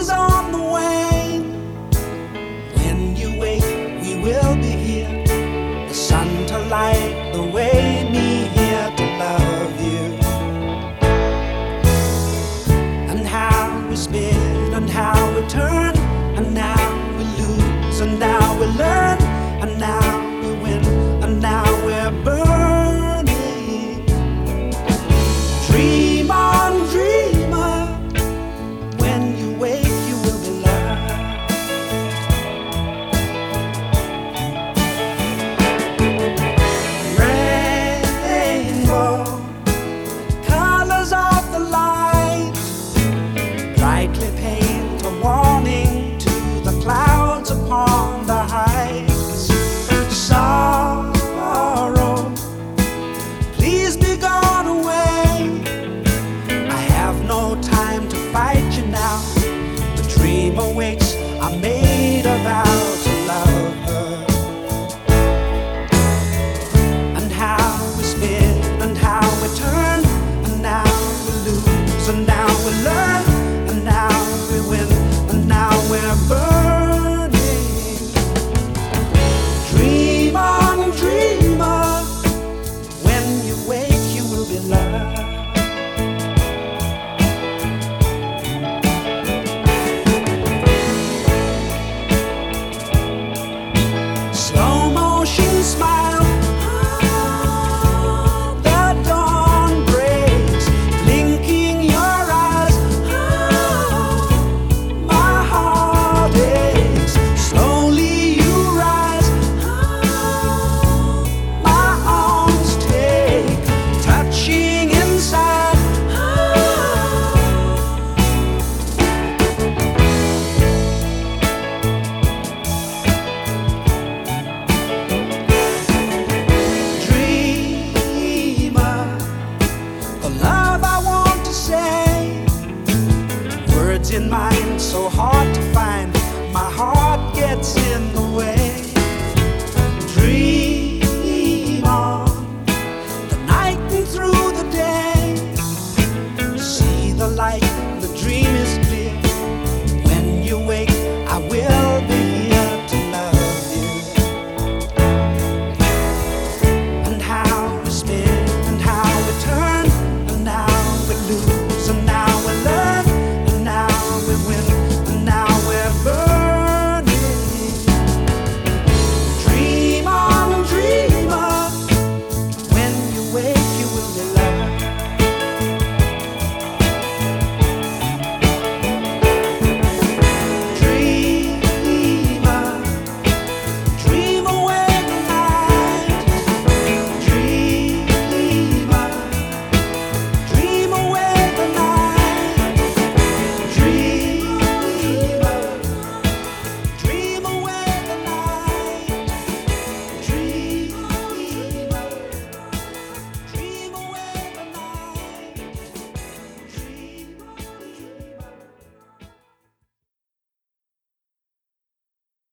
is on the wane. When you wake, we will be here. The sun to light the way, me here to love you. And how we spin and how we turn, and now we lose and now we learn, and now we win and now we're burning. Dream on, dreamer. When you wake, you will be loved. Rainbow, colors of the light, brightly paint a warning to the clouds upon the heights. Sorrow, please be gone away. I have no time to fight you now. The dream awaits. I made a vow to love her. And how we spin and how we turn, and now we lose and now we learn, and now we win and now we're burning. Dream on, dreamer. When you wake, you will be loved. Slow motion smile. The dawn breaks, blinking your eyes. My heart aches. Slowly you rise. My arms take, touching inside. Dreamer, the love I want to say. Words in mind so hard to find. My heart gets in the way.